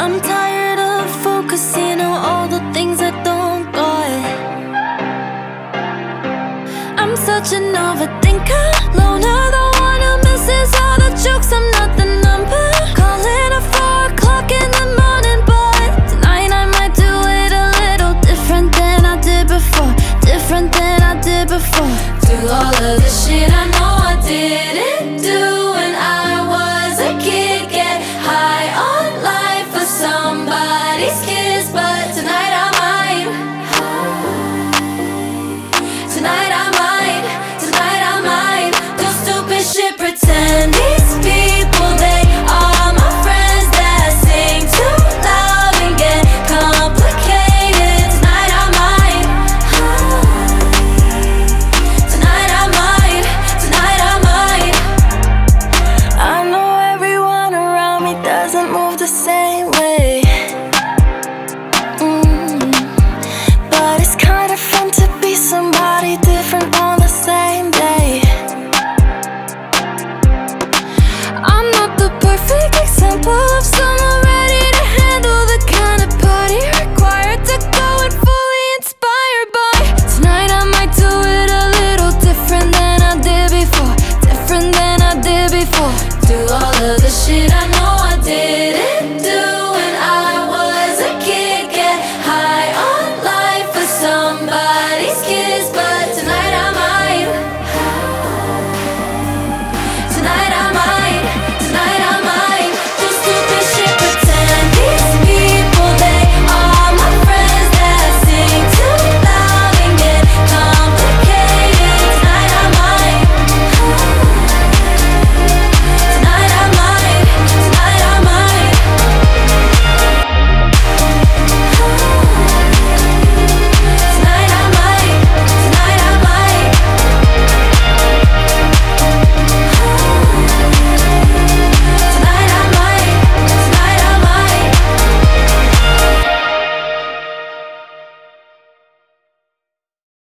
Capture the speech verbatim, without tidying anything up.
I'm tired of focusing on all the things I don't got. I'm such an overthinker, loner, the one who misses all the jokes. I'm not the number, calling at four o'clock in the morning. But tonight I might do it a little different than I did before. Different than I did before. Do all of the shit I know I didn't do when I was a kid. Get high on life for somebody's kiss. But tonight I might. Tonight I might. Tonight I might do stupid shit. Pretend these people, they are my friends that sing too loud and get complicated. Tonight I might. Tonight I might. Tonight I might. I know everyone around me doesn't move the same.